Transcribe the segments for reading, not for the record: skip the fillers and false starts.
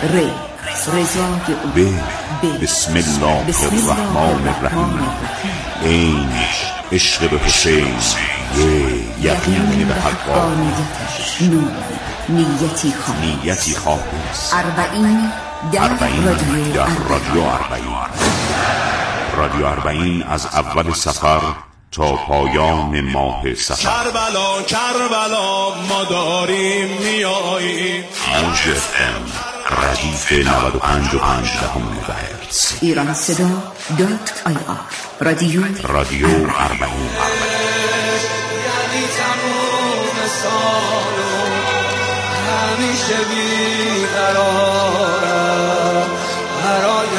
بسم الله الرحمن الرحیم. این عشق به حسین، یقین به حقانیتش، نیتی خالص. 40 در رادیو 40. رادیو 40 از اول سفر تا پایان ماه سفر. کربلا ما داریم میاییم. موج FM ردیف 95.5 مگاهرتز. ایران صدا .ir. رادیو 40. یعنی تموم سالو همیشه بیقرارم برای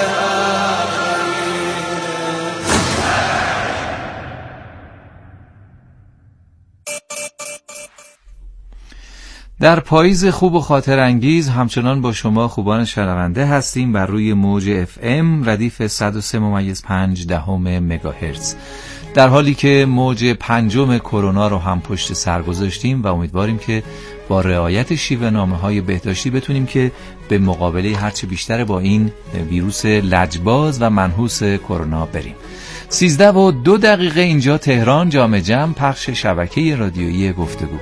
در پاییز خوب و خاطر انگیز همچنان با شما خوبان شنونده هستیم بر روی موج FM ردیف 103.5 مگاهرتز، در حالی که موج 5 کرونا رو هم پشت سر گذاشتیم و امیدواریم که با رعایت شیوه نامه‌های بهداشتی بتونیم که به مقابله هرچه بیشتر با این ویروس لجباز و منحوس کرونا بریم. 13:02 اینجا تهران، جام جم، پخش شبکه رادیویی گفتگو.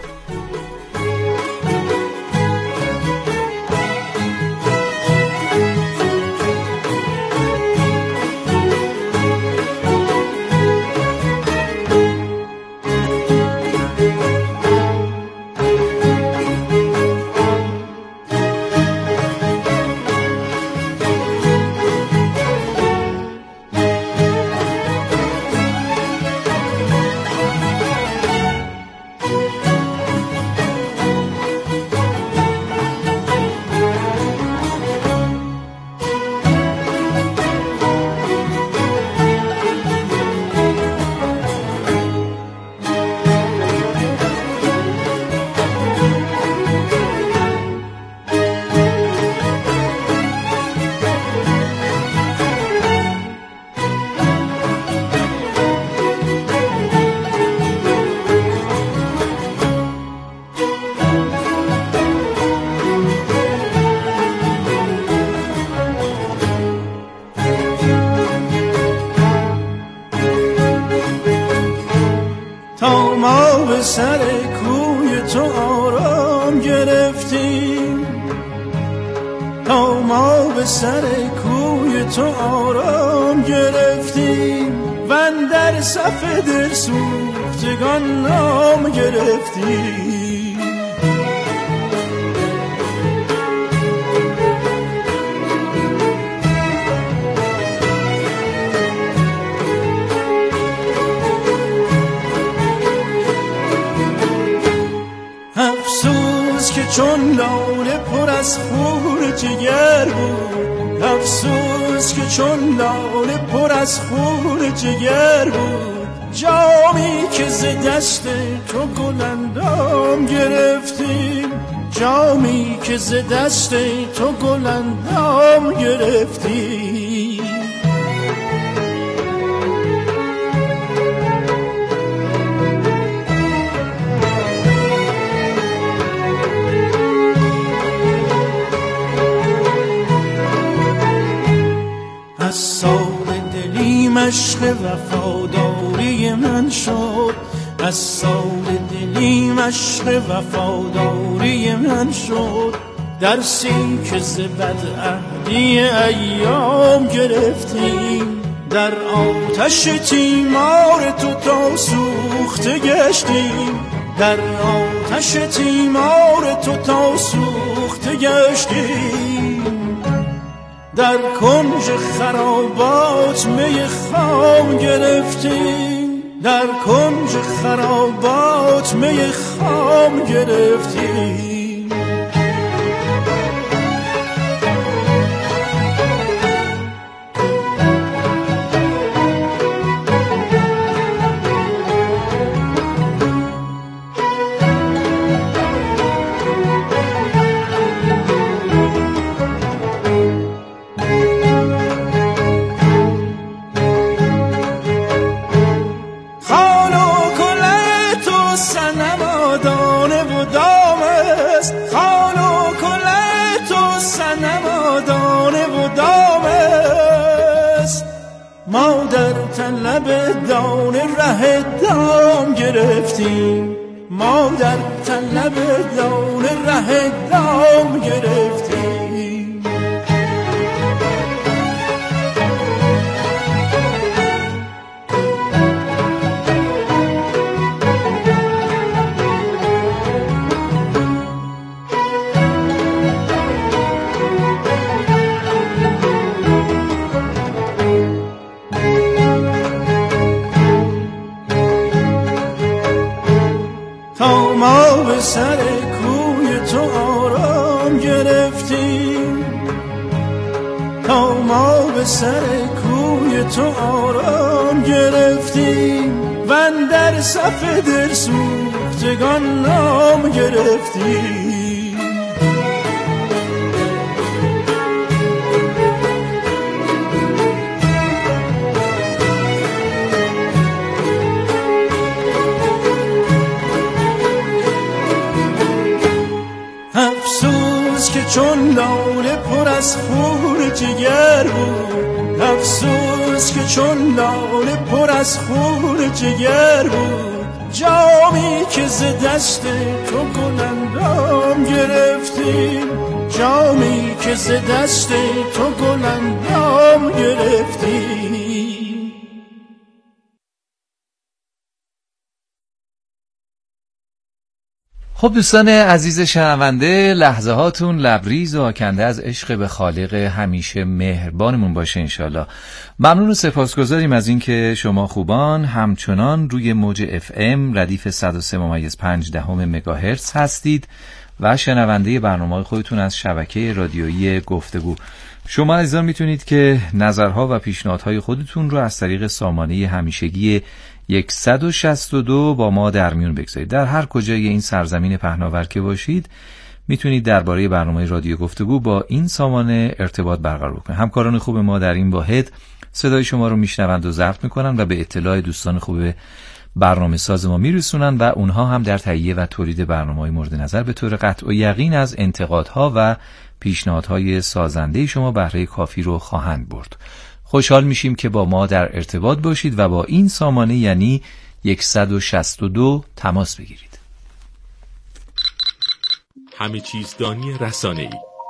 سر کوی تو آرام گرفتیم، تا ما به سر کوی تو آرام گرفتیم و اندر صف دل سوختگان نام گرفتیم. افسوس که چون لاله پر از خون جگر بود، افسوس که چون لاله پر از خون جگر بود، جامی که ز دست تو گلندام گرفتیم، جامی که ز دست تو گلندام گرفتیم. از سال دلی مشق وفاداری من شد، از سال دلی مشق وفاداری من شد، درسی که ز بدعهدی ایام گرفتیم، در آتش تیمار تو تا سوخته گشتیم، در آتش تیمار تو تا سوخته گشتیم. در کنج خرابات می خام گرفتیم، در کنج خرابات می خام گرفتیم. ما در طلب دانه ره دام گرفتیم، ما در طلب دانه ره دام گرفتیم. تا ما به سر کوی تو آرام گرفتیم، تا ما به سر کوی تو آرام گرفتیم و اندر صف دل سوختگان نام گرفتیم. افسوس که چون لاله پر از خون جگر بود، افسوس که چون لاله پر از خون جگر بود، جامی که ز دست تو گلندام گرفتیم، جامی که ز دست تو گلندام گرفتیم. خب دوستان عزیز شنونده، لحظه هاتون لبریز و آکنده از عشق به خالق همیشه مهربانمون باشه انشالله. ممنون و سپاسگزاریم از اینکه شما خوبان همچنان روی موج FM ردیف 103.5 مگاهرتز هستید و شنونده برنامه خودتون از شبکه رادیویی گفتگو. شما عزیزان میتونید که نظرها و پیشنهادهای خودتون رو از طریق سامانه همیشگی 162 با ما در میون بگذارید. در هر کجای این سرزمین پهناور که باشید میتونید درباره برنامه رادیو گفتگو با این سامانه ارتباط برقرار کنید. همکاران خوب ما در این واحد صدای شما رو میشنوند و ضبط میکنن و به اطلاع دوستان خوب برنامه ساز ما میرسونن و اونها هم در تهیه و تولید برنامه‌های مورد نظر به طور قطع و یقین از انتقادها و پیشنهادهای سازنده شما بهره کافی رو خواهند برد. خوشحال میشیم که با ما در ارتباط باشید و با این سامانه یعنی 162 تماس بگیرید. همه چیز دانی رسانه‌ای.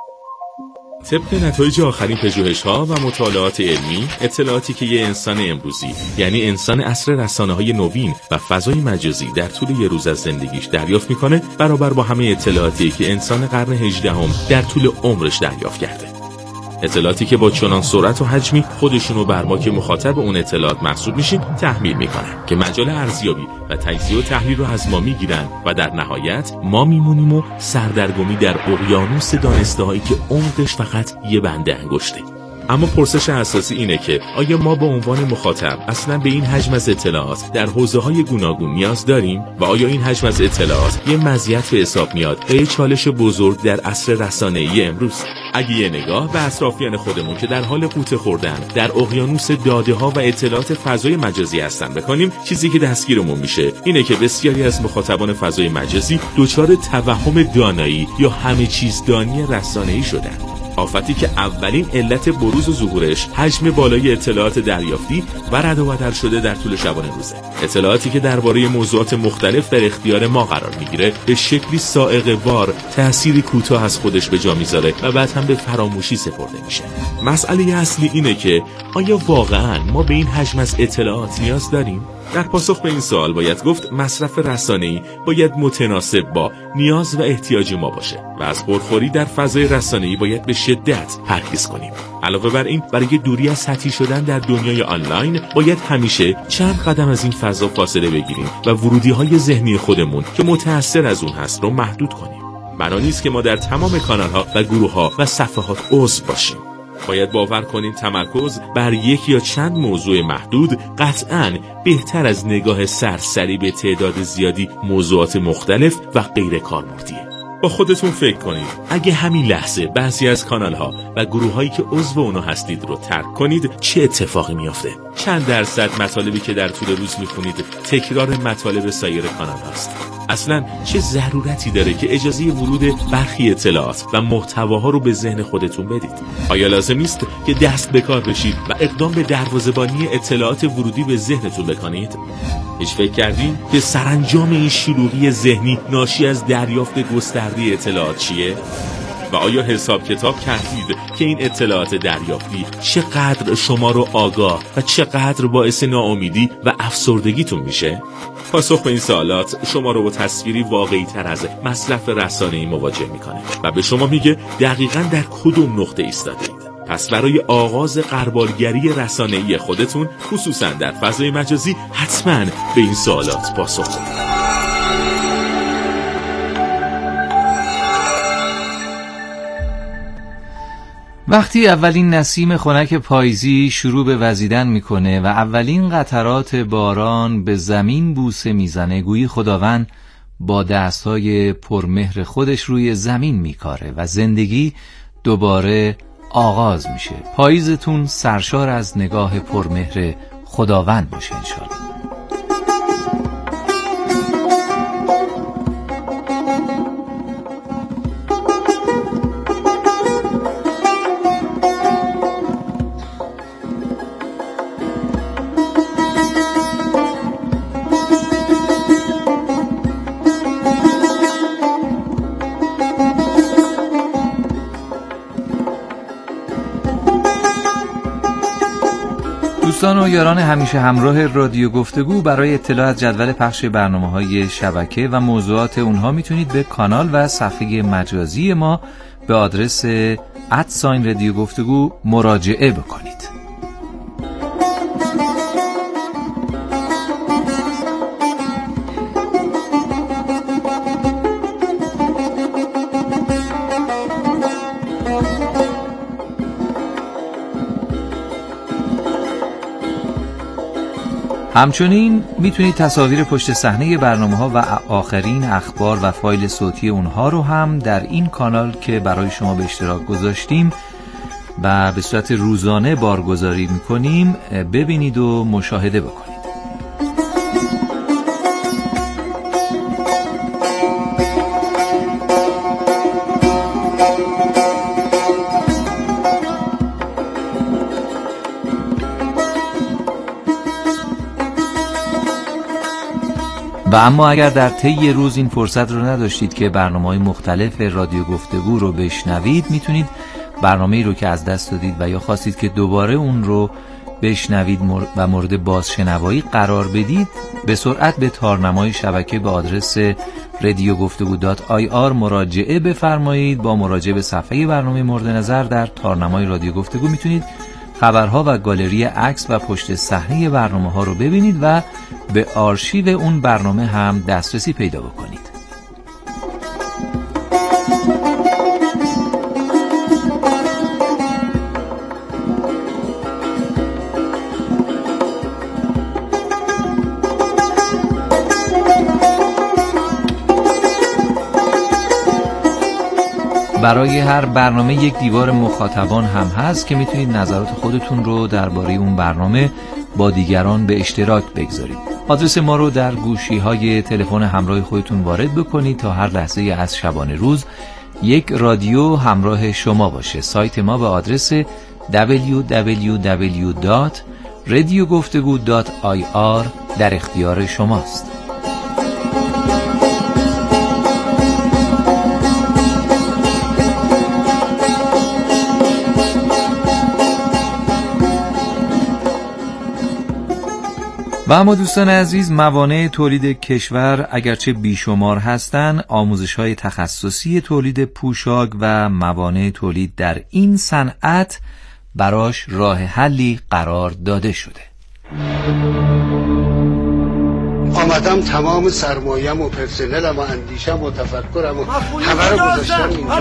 طبق نتایج آخرین پژوهش‌ها و مطالعات علمی، اطلاعاتی که یه انسان امروزی یعنی انسان عصر رسانه‌های نوین و فضای مجازی در طول یه روز از زندگیش دریافت میکنه برابر با همه اطلاعاتی که انسان قرن 18 در طول عمرش دریافت کرده. اطلاعاتی که با چنان سرعت و حجمی خودشونو بر ما که مخاطب اون اطلاعات محسوب میشیم تحمیل میکنن که مجال ارزیابی و تجزیه و تحلیل رو از ما میگیرن و در نهایت ما میمونیم و سردرگمی در اقیانوس دانسته‌هایی که عمقش فقط یه بنده انگشته. اما پرسش اساسی اینه که آیا ما به عنوان مخاطب اصلا به این حجم از اطلاعات در حوزه‌های گوناگون نیاز داریم و آیا این حجم از اطلاعات یه مزیت به حساب میاد و یه چالش بزرگ در عصر رسانه‌ای امروز؟ اگه یه نگاه به اطرافیان خودمون که در حال غوطه خوردن در اقیانوس داده‌ها و اطلاعات فضای مجازی هستن بکنیم، چیزی که دستگیرمون میشه اینه که بسیاری از مخاطبان فضای مجازی دچار توهم دانایی یا همه چیز دانی رسانه‌ای شدن. آفتی که اولین علت بروز و ظهورش حجم بالای اطلاعات دریافتی و رد و بدل شده در طول شبانه روزه. اطلاعاتی که درباره موضوعات مختلف در اختیار ما قرار میگیره به شکلی صاعقه وار تأثیری کوتاه از خودش به جا میذاره و بعد هم به فراموشی سپرده میشه. مسئله اصلی اینه که آیا واقعاً ما به این حجم از اطلاعات نیاز داریم؟ در پاسخ به این سوال باید گفت مصرف رسانه‌ای باید متناسب با نیاز و احتیاج ما باشه و از پرخوری در فضای رسانه‌ای باید به شدت پرهیز کنیم. علاوه بر این، برای دوری از سطحی شدن در دنیای آنلاین باید همیشه چند قدم از این فضا فاصله بگیریم و ورودی‌های ذهنی خودمون که متأثر از اون هست رو محدود کنیم. بنا نیست که ما در تمام کانال‌ها و گروه‌ها و صفحات عضو باشیم. باید باور کنید تمرکز بر یک یا چند موضوع محدود قطعاً بهتر از نگاه سرسری به تعداد زیادی موضوعات مختلف و غیر کاربردیه. با خودتون فکر کنید اگه همین لحظه بعضی از کانال‌ها و گروه‌هایی که عضو اونها هستید رو ترک کنید چه اتفاقی میافته؟ چند درصد مطالبی که در طول روز میخونید تکرار مطالب سایر کانال هاست؟ اصلا چه ضرورتی داره که اجازه ورود برخی اطلاعات و محتواها رو به ذهن خودتون بدید؟ آیا لازم نیست که دست به کار بشید و اقدام به دروازه‌بانی اطلاعات ورودی به ذهنتون بکنید؟ هیچ فکر کردین که سرانجام این شلوغی ذهنی ناشی از دریافت گسترده اطلاعات چیه؟ و آیا حساب کتاب کردید که این اطلاعات دریافتی چقدر شما رو آگاه و چقدر باعث ناامیدی و افسردگیتون میشه؟ پاسخ به این سوالات شما رو با تصویری واقعی تر از مصرف رسانه‌ای مواجه میکنه و به شما میگه دقیقاً در کدوم نقطه ایستادید. پس برای آغاز غربالگری رسانه‌ای خودتون، خصوصاً در فضای مجازی، حتماً به این سوالات پاسخ بدید. وقتی اولین نسیم خنک پاییزی شروع به وزیدن میکنه و اولین قطرات باران به زمین بوسه میزنه، گویی خداوند با دستهای پرمهر خودش روی زمین میکاره و زندگی دوباره آغاز میشه. پاییزتون سرشار از نگاه پرمهر خداوند باشه انشالله. دوستان و یاران همیشه همراه رادیو گفتگو، برای اطلاع از جدول پخش برنامه‌های شبکه و موضوعات اونها میتونید به کانال و صفحه مجازی ما به آدرس @رادیو گفتگو مراجعه بکنید. همچنین میتونید تصاویر پشت صحنه برنامه‌ها و آخرین اخبار و فایل صوتی اونها رو هم در این کانال که برای شما به اشتراک گذاشتیم و به صورت روزانه بارگذاری میکنیم ببینید و مشاهده بکنید. و اما اگر در طی روز این فرصت رو نداشتید که برنامه‌های مختلف رادیو گفتگو رو بشنوید، میتونید برنامه‌ای رو که از دست دادید و یا خواستید که دوباره اون رو بشنوید و مورد بازشنوایی قرار بدید، به سرعت به تارنمای شبکه به آدرس radiogoftegu.ir مراجعه بفرمایید. با مراجعه به صفحه برنامه مورد نظر در تارنمای رادیو گفتگو میتونید خبرها و گالری عکس و پشت صحنه برنامه‌ها رو ببینید و به آرشیو اون برنامه هم دسترسی پیدا بکنید. برای هر برنامه یک دیوار مخاطبان هم هست که میتونید نظرات خودتون رو درباره اون برنامه با دیگران به اشتراک بگذارید. آدرس ما رو در گوشی‌های تلفن همراه خودتون وارد بکنید تا هر لحظه از شبانه روز یک رادیو همراه شما باشه. سایت ما به آدرس www.radiogoftegu.ir در اختیار شماست. و اما دوستان عزیز، موانع تولید کشور اگرچه بیشمار هستند، آموزش‌های تخصصی تولید پوشاک و موانع تولید در این صنعت براش راه حلی قرار داده شده. آمدم تمام سرمایه‌ام و پرسنلم و اندیشم و تفکرم و همه رو گذاشتم اینجا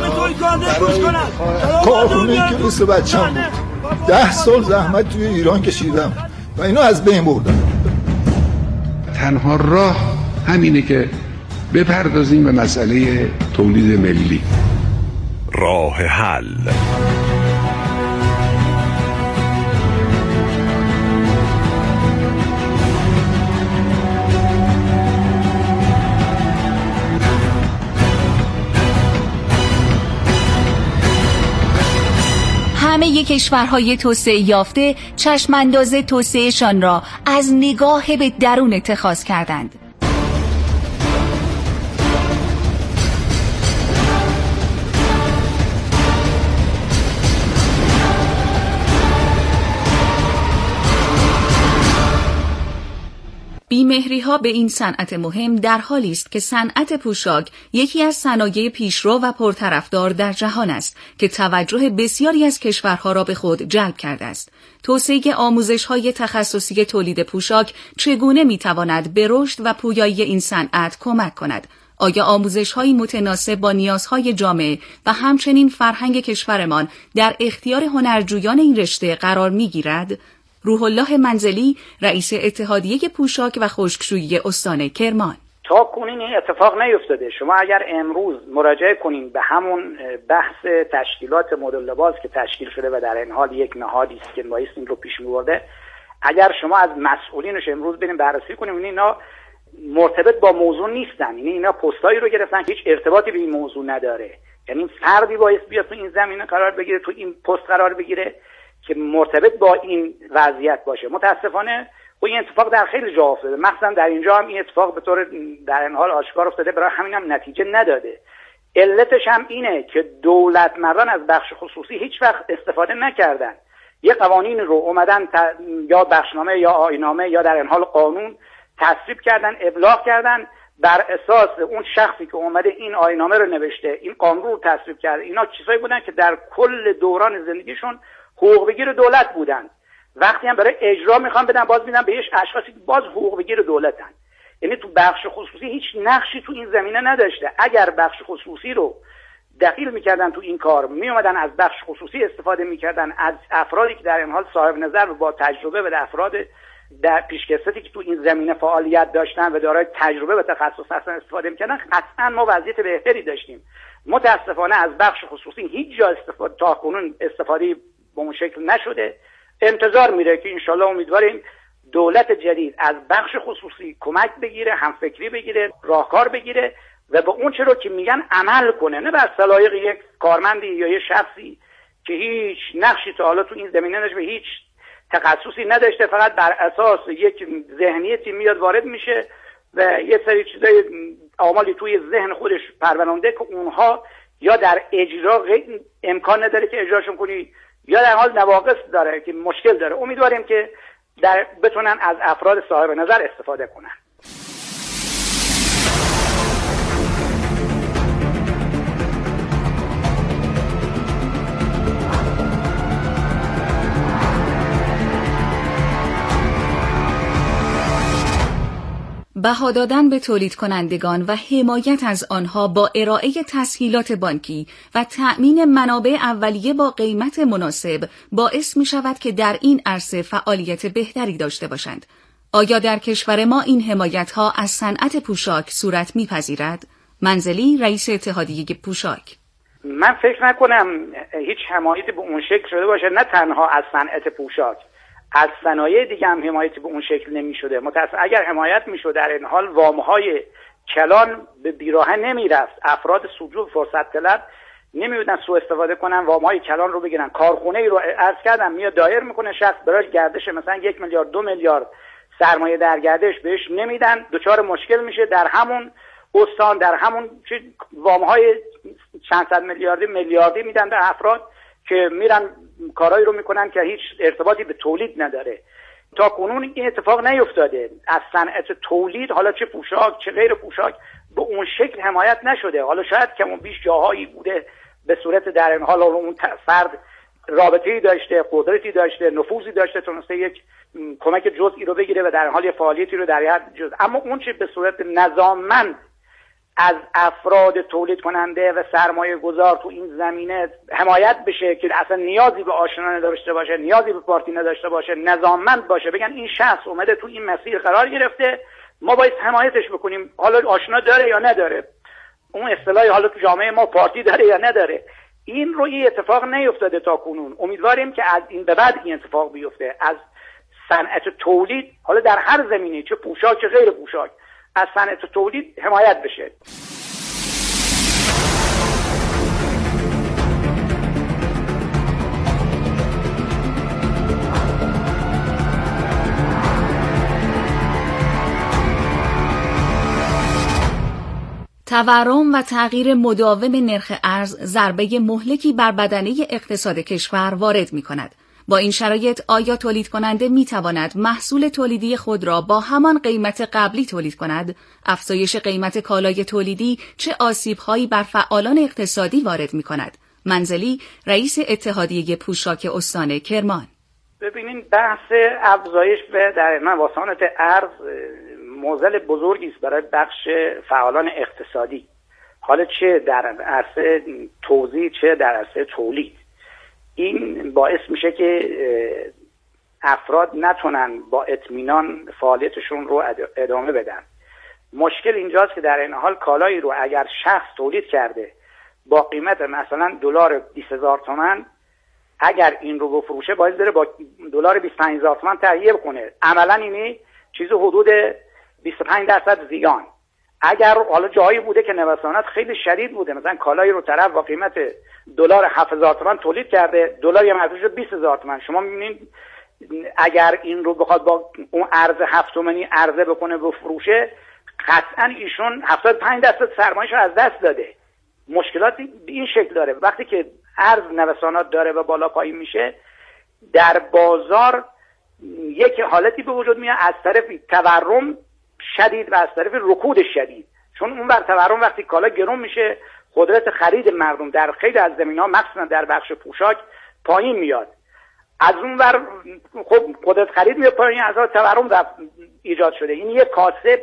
کارخونه که مثل بچه‌م بود. 10 سال زحمت توی ایران کشیدم و اینو از بین بردم. تنها راه همینه که بپردازیم به مسئله تولید ملی. راه حل. همه کشورهای توسعه یافته چشمانداز توسعهشان را از نگاه به درون اتخاذ کردند. بیمهری‌ها به این صنعت مهم در حالی است که صنعت پوشاک یکی از صنایع پیشرو و پرطرفدار در جهان است که توجه بسیاری از کشورها را به خود جلب کرده است. توسعه آموزش‌های تخصصی تولید پوشاک چگونه می‌تواند به رشد و پویایی این صنعت کمک کند؟ آیا آموزش‌های متناسب با نیازهای جامعه و همچنین فرهنگ کشورمان در اختیار هنرجویان این رشته قرار می‌گیرد؟ روح الله منزلی، رئیس اتحادیه پوشاک و خشکشویی استان کرمان: تا کنین این اتفاق نیفتاده. شما اگر امروز مراجعه کنین به همون بحث تشکیلات مدل لباس که تشکیل شده و در این حال یک نهادی است که بایست این رو پیش می‌برده، اگر شما از مسئولینش امروز بریم بررسی کنیم، اینا مرتبط با موضوع نیستن. اینا پستایی رو گرفتن که هیچ ارتباطی به این موضوع نداره. یعنی فردی بایست بیاد تو این زمینه قرار بگیره، تو این پست قرار بگیره که مرتبط با این وضعیت باشه. متاسفانه این اتفاق در خیلی جا افتاده، مثلا در اینجا هم این اتفاق به طور در این حال آشکار افتاده، برای همین هم نتیجه نداده. علتش هم اینه که دولت مردان از بخش خصوصی هیچ وقت استفاده نکردن. یه قوانین رو اومدن یا بخشنامه یا آیین‌نامه یا در این حال قانون تصویب کردن، ابلاغ کردن، بر اساس اون شخصی که اومده این آیین‌نامه رو نوشته، این قانون رو تصویب کرده، اینا چیزایی بودن که در کل دوران زندگیشون حقوق بگیر دولت بودن. وقتی هم برای اجرا میخوان بدن، باز میدن به اشخاصی که باز حقوق بگیر دولتن. یعنی تو بخش خصوصی هیچ نقشی تو این زمینه نداشته. اگر بخش خصوصی رو دخیل میکردن تو این کار، میومدن از بخش خصوصی استفاده میکردن، از افرادی که در این حال صاحب نظر و با تجربه و افراد در پیشکسوتی که تو این زمینه فعالیت داشتن و دارای تجربه و تخصص هستن استفاده میکردن، قطعا ما وضعیت بهتری داشتیم. متاسفانه از بخش خصوصی هیچ جا استفاده تا کنون استفاده به اون شکل نشده. انتظار میره که انشالله امیدواریم دولت جدید از بخش خصوصی کمک بگیره، همفکری بگیره، راهکار بگیره و به اون چرا که میگن عمل کنه، نه بر سلایق یک کارمندی یا یک شخصی که هیچ نقشی تا حالا تو این زمینه نداشته، هیچ تخصصی نداشته، فقط بر اساس یک ذهنیتی میاد وارد میشه و یه سری چیزای اعمالی توی ذهن خودش پرورانده که اونها یا در اجرا امکان نداره که اجراشون کنی، یا در حال نواقص داره که مشکل داره. امیدواریم که بتونن از افراد صاحب نظر استفاده کنن. بها دادن به تولید کنندگان و حمایت از آنها با ارائه تسهیلات بانکی و تأمین منابع اولیه با قیمت مناسب باعث می شود که در این عرصه فعالیت بهتری داشته باشند. آیا در کشور ما این حمایت ها از صنعت پوشاک صورت می پذیرد؟ منزلی، رئیس اتحادیه پوشاک: من فکر نکنم هیچ حمایتی به اون شکل شده باشه، نه تنها از صنعت پوشاک، از صنایع دیگه هم حمایتی به اون شکل نمی شده. متأسفانه اگر حمایت می شد، در این حال وامهای کلان به بیراهه نمی رفت، افراد سوجو فرصت طلب نمی بودن سوء استفاده کنن، وامهای کلان رو بگیرن. کارخونه ای رو عرض کردم میاد دایر میکنه شخص، برای گردش مثلا 1 میلیارد 2 میلیارد سرمایه در گردش بهش نمیدن، دچار مشکل میشه. در همون استان در همون وامهای چند صد میلیاردی میدن به افراد که میرن کارایی رو میکنن که هیچ ارتباطی به تولید نداره. تا کنون این اتفاق نیفتاده. از صنعت تولید، حالا چه پوشاک چه غیر پوشاک، به اون شکل حمایت نشده. حالا شاید کم و بیش جاهایی بوده به صورت در این حال اون فرد رابطه‌ای داشته، قدرتی داشته، نفوذی داشته، تونسته یک کمک جزئی رو بگیره و در این حال یه فعالیتی رو در حد جزء، اما اون چه به صورت نظاممند از افراد تولید کننده و سرمایه گذار تو این زمینه حمایت بشه که اصلا نیازی به آشنا نداشته باشه، نیازی به پارتی نداشته باشه، نظاممند باشه، بگن این شخص اومده تو این مسیر قرار گرفته، ما باید حمایتش بکنیم، حالا آشنا داره یا نداره، اون اصطلاحی حالا تو جامعه ما پارتی داره یا نداره. این رو یه اتفاق نیفتاده تا کنون. امیدواریم که از این به بعد این اتفاق بیفته. از صنعت تولید، حالا در هر زمینه، چه پوشاک چه غیر پوشاک، از صنعت تولید حمایت بشه. تورم و تغییر مداوم نرخ ارز ضربه مهلکی بر بدنه اقتصاد کشور وارد می‌کند. با این شرایط آیا تولید کننده می تواند محصول تولیدی خود را با همان قیمت قبلی تولید کند؟ افزایش قیمت کالای تولیدی چه آسیب‌هایی بر فعالان اقتصادی وارد می کند؟ منزلی، رئیس اتحادیه پوشاک استان کرمان: ببینین بحث افزایش و در نوسانات ارز معضل بزرگی است برای بخش فعالان اقتصادی، حالا چه در عرصه توزیع چه در عرصه تولید. این باعث میشه که افراد نتونن با اطمینان فعالیتشون رو ادامه بدن. مشکل اینجاست که در این حال کالایی رو اگر شخص تولید کرده با قیمت مثلا دلار 20000 تومان، اگر این رو بفروشه باید بره با دلار 25000 تومان تهیه بکنه. عملا اینی چیز حدود 25% زیان. اگر حالا جایی بوده که نوسانات خیلی شدید بوده، مثلا کالایی رو طرف با قیمت دلار 7000 تومان تولید کرده، دلار یا مرتبش 20000 تومان، شما می‌بینید اگر این رو بخواد با اون ارز 7 تومانی عرضه بکنه بفروشه، قطعا ایشون 75% سرمایه‌اش رو از دست داده. مشکلات این شکل داره. وقتی که ارز نوسانات داره و بالا پایین میشه در بازار، یک حالتی به وجود میاد از طرف تورم شدید و از طرف رکود شدید. چون اون بر تورم وقتی کالا گرون میشه، قدرت خرید مردم در خیلی از زمینه‌ها مخصوصا در بخش پوشاک پایین میاد. از اون ور خب قدرت خرید میاد پایین، از اون تورم ایجاد شده. این یک کاسب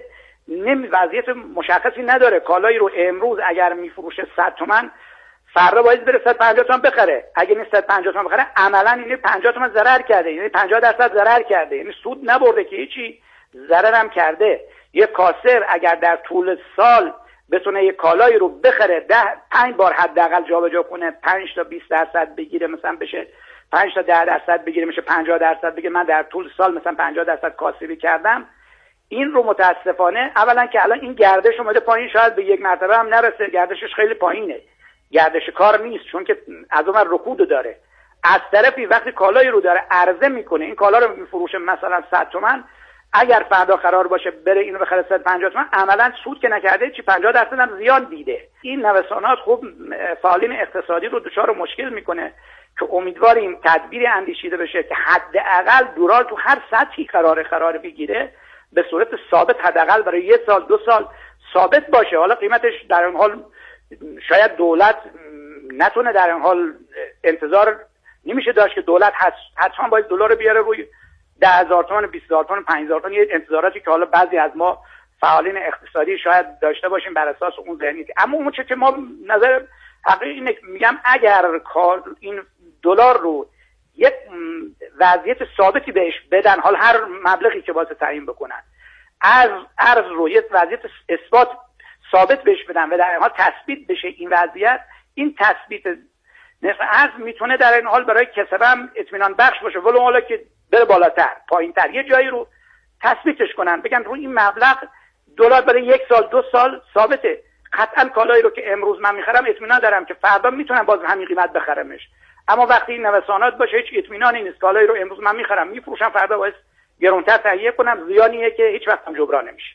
وضعیت مشخصی نداره. کالایی رو امروز اگر میفروشه 100 تومان، فردا باید بره 150 تومان بخره. اگه این 150 تومان بخره، عملاً این 50 تومان ضرر کرده، یعنی 50% ضرر کرده، یعنی سود نبرده که هیچی، ضرر هم کرده. یک کاسر اگر در طول سال بتونه یک کالایی رو بخره 5 بار حداقل جابجا کنه، 5 تا 20% بگیره، مثلا بشه 5 تا 10% بگیره، میشه 50% بگیره، من در طول سال مثلا 50% کاسبی کردم. این رو متاسفانه اولا که الان این گردش اومده پایین، شاید به یک مرتبه هم نرسه، گردشش خیلی پایینه، گردش کار نیست، چون که از اون رکود داره. از طرفی وقتی کالایی رو داره عرضه میکنه، این کالا رو میفروشه مثلا 100 تومان، اگر فردا قرار باشه بره اینو بخره 150 تومان، عملا سود که نکرده، چی 50% هم زیان دیده. این نوسانات خوب فعالین اقتصادی رو دچار مشکل میکنه که امیدواریم تدبیری اندیشیده بشه که حداقل دلار تو هر سطحی قرار بگیره، به صورت ثابت، حداقل برای 1 سال 2 سال ثابت باشه. حالا قیمتش در این حال شاید دولت نتونه، در این حال انتظار نمیشه داشت که دولت حتما باید دلار بیاره روی 10000 تومان، 20000 تومان، 5000 تومان، یه انتظاراتی که حالا بعضی از ما فعالین اقتصادی شاید داشته باشیم بر اساس اون ذهنیت. اما اون چه که ما نظر حقیقی اینه، میگم اگر این دلار رو یک وضعیت ثابتی بهش بدن، حال هر مبلغی که واسه تعیین بکنن، از ارز رو یک وضعیت اثبات ثابت بهش بدن و در این حال تثبیت بشه این وضعیت، این تثبیت نرخ ارز میتونه در این حال برای کسب هم اطمینان بخش باشه، ولو حالا که بره بالاتر پایینتر، یه جایی رو تثبیتش کنن، بگن روی این مبلغ دلار برای 1 سال 2 سال ثابته، قطعا کالایی رو که امروز من میخرم اطمینان دارم که فردا میتونم باز همین قیمت بخرمش. اما وقتی این نوسانات باشه هیچ اطمینانی نیست. کالایی رو امروز من میخرم میفروشم، فردا باید گرانتر تهیه کنم، زیانیه که هیچ وقت هم جبران نمیشه.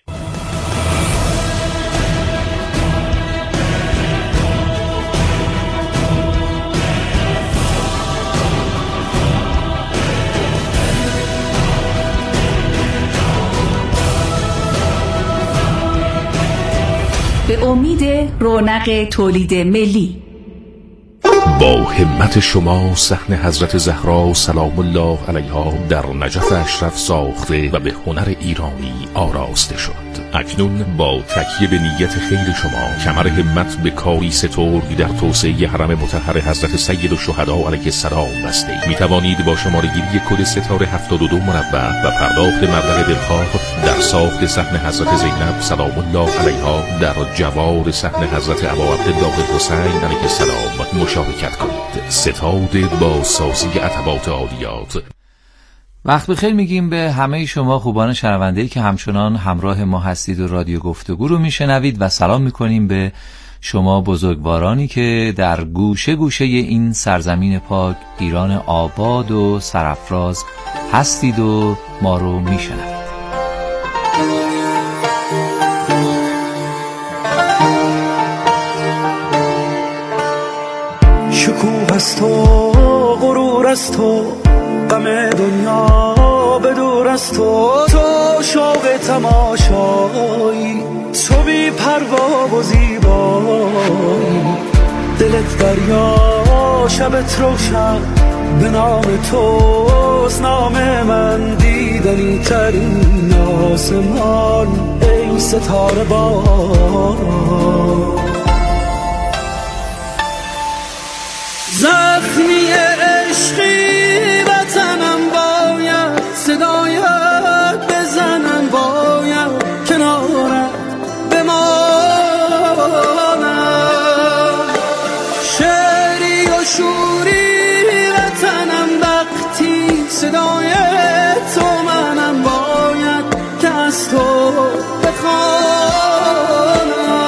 به امید رونق تولید ملی. با همت شما صحن حضرت زهرا سلام الله علیها در نجف اشرف ساخته و به هنر ایرانی آراسته شد. اکنون با تکیه به نیت خیر شما کمر همت به کاری سترگ در توسعه حرم مطهر حضرت سید الشهدا علیه السلام بسته می توانید با شماره‌گیری کد ستاره 72 مربع و پرداخت مبلغ دلخواه در ساخت صحن حضرت زینب سلام الله علیها در جوار صحن حضرت ابوعبدالله الحسین علیه السلام مشارکت کنید. ستاد با سازی عتبات عالیات. وقت بخیر میگیم به همه شما خوبان شنونده‌ای که همچنان همراه ما هستید و رادیو گفتگو رو میشنوید و سلام میکنیم به شما بزرگوارانی که در گوشه گوشه این سرزمین پاک ایران آباد و سرافراز هستید و ما رو میشنوید. از تو، غرور از تو، غم دنیا به دور از تو. تو شوق تماشایی، تو بی پروا و زیبایی. دلت دریا، شبت روشن، به نام توست نام من. دیدنی ترین آسمان، ای ستاره باران. زخمی عشقی وطنم باید، صدایت بزنم باید، کنارت بمانم. شعری و شوری وطنم وقتی، صدای تو منم باید که از تو بخوانم.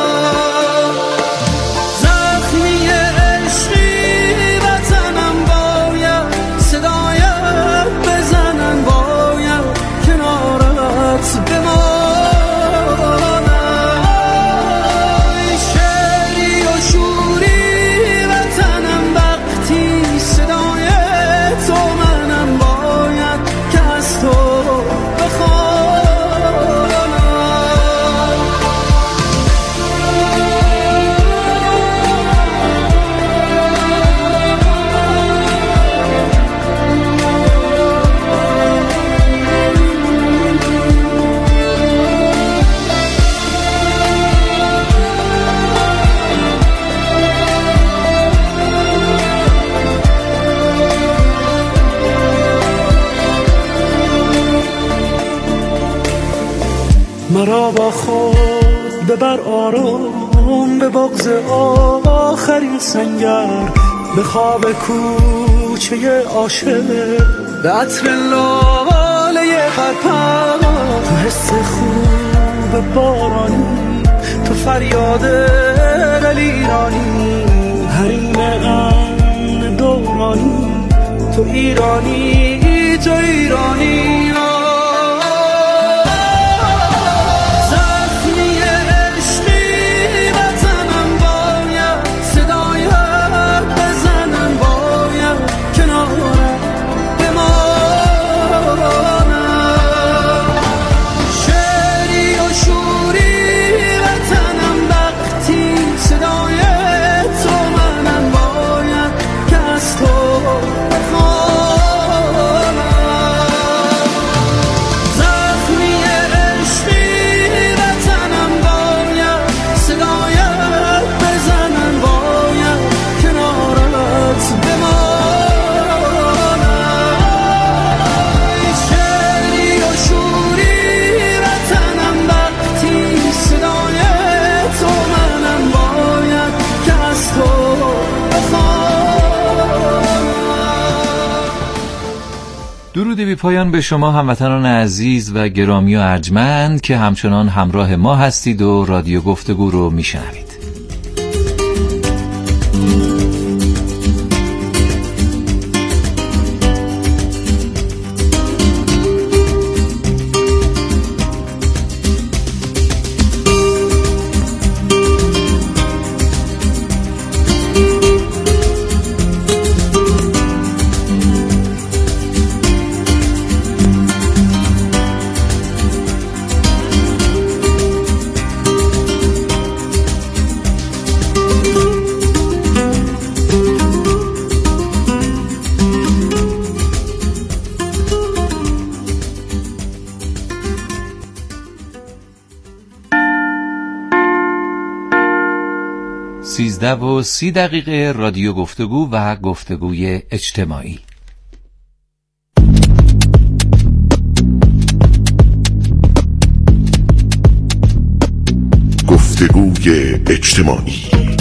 زخمی عشقی وطنم باید، صدایت بزنن باید، کنارت بمانم. شعری و شوری وطنم وقتی، صدای تو منم باید که از تو بخوانم. مرا با خود ببر آرام، به بغض آخرین سنگر، به خواب کوچه عاشق، به عطر لاله پرپر. تو حس خوب بارانی، تو فریاد دلیرانی، حریم امن دورانی، تو ایرانی، تو ایرانی. درود بی پایان به شما هموطنان عزیز و گرامی و ارجمند که همچنان همراه ما هستید و رادیو گفتگو رو میشنوید. و 30 دقیقه رادیو گفتگو و گفتگوی اجتماعی. گفتگوی اجتماعی